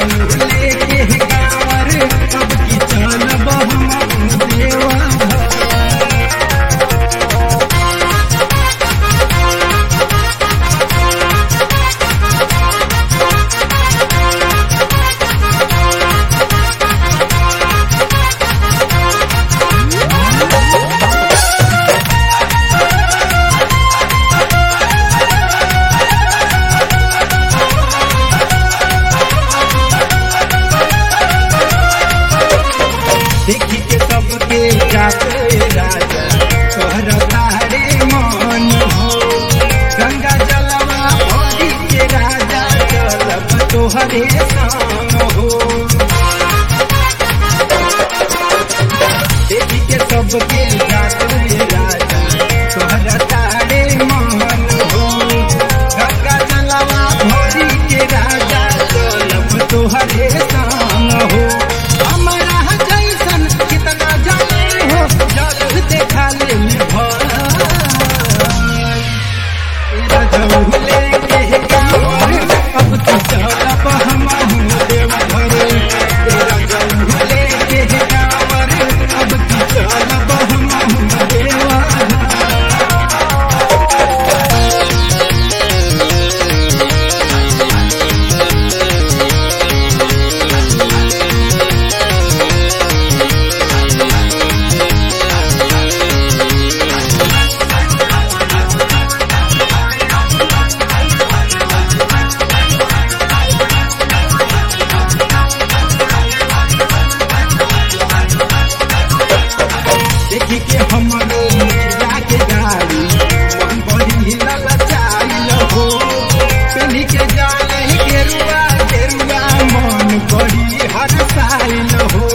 लेके कांवर अब की चलब हम देवा देखी के सबके जाते राजा तोहर तारे मन हो गंगा जलवा भरी के राजा चलब तोहरे संग हो देखी के सबके जाते राजा तोहर तारे मन हो गंगा जलवा भरी के राजा चलब तोहरे संग हो देखी के हमरो मेरा के गाड़ी मन बड़ी ललचाइल हो चली के जाने गेरुआ गेरुआ मन बड़ी हरसाइल हो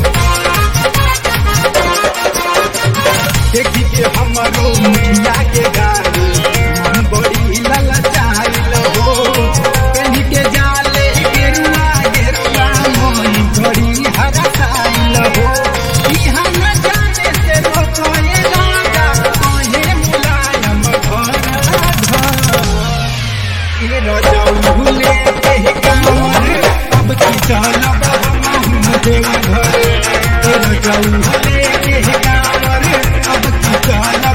देखी के हमरो मेरा के गाड़ी मन बड़ी ललचाइल हो चली के जाने गेरुआ गेरुआ मन बड़ी हरसाइल हो भूले के कांवर अब की चलब हम देवा घर भूले के कांवर अब की चलब